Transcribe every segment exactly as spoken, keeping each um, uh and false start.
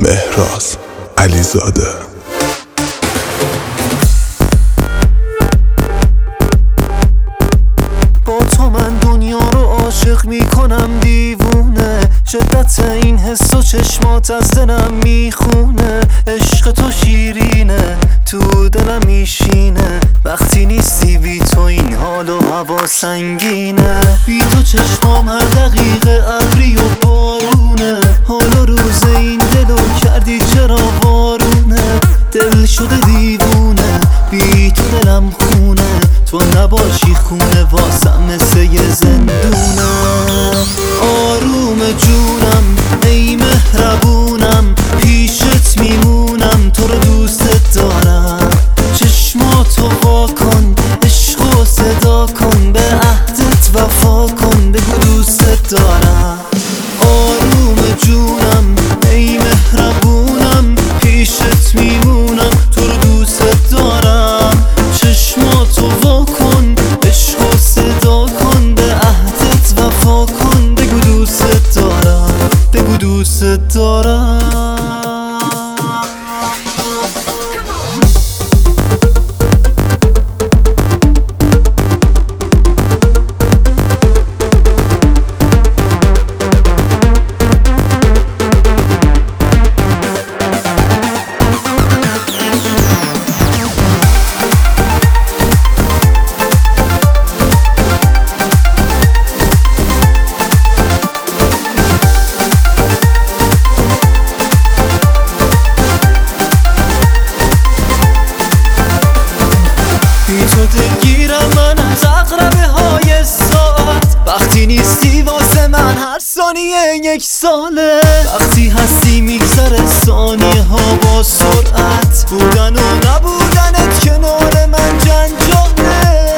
مهراز علیزاده. با تو من دنیا رو عاشق میکنم دیوونه، شدت این حس و چشمات از دلم میخونه. عشق تو شیرینه تو دلم میشینه، وقتی نیستی بی تو این حال و هوا سنگینه. بی تو چشمام هر دقیقه ابری و بارونه، حال و روز این دلو کردی چرا وارونه. دل شده دیوونه بی تو دلم خونه، تو نباشی خونه واسم مثل یه زندونه. آروم جونم ای مهربونم، پیشت میمونم تو رو دوست دارم. چشماتو وا کن عشق و صدا کن، به عهدت وفا کن بگو دوست دارم. آروم جونم ای مهربونم، پیشت میمونم تو رو دوست دارم. چشماتو وا کن عشق و صدا کن، به عهدت وفا کن بگو دوست دارم، بگو دوست دارم. تو دلگیرم من از عقربه های ساعت، وقتی نیستی واسه من هر ثانیه یک ساله. وقتی هستی میگذره ثانیه ها با سرعت، بودن و نبودنت کنار من جنجاله.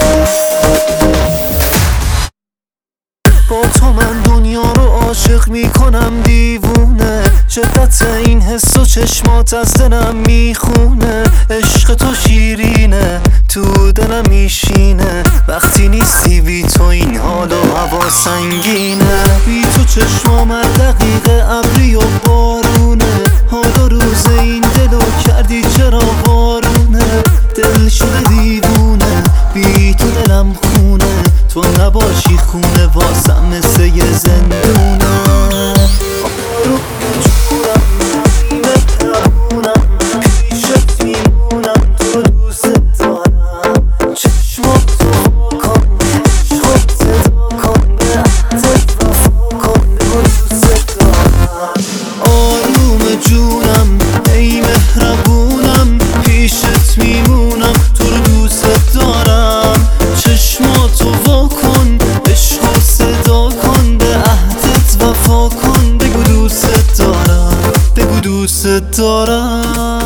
با تو من دنیا رو عاشق میکنم دیوونه، شدت این حس و چشمات از دلم میخونه. عشق تو شیرینه تو دلم میشینه، وقتی نیستی بی تو این حال و هوا سنگینه. بی تو چشمام هر دقیقه ابری و بارونه، حال و روز این دلو کردی چرا وارونه. دل شده دیوونه بی تو دلم خونه، تو نباشی خونه واسم مثل یه زندونه. دوست دارم.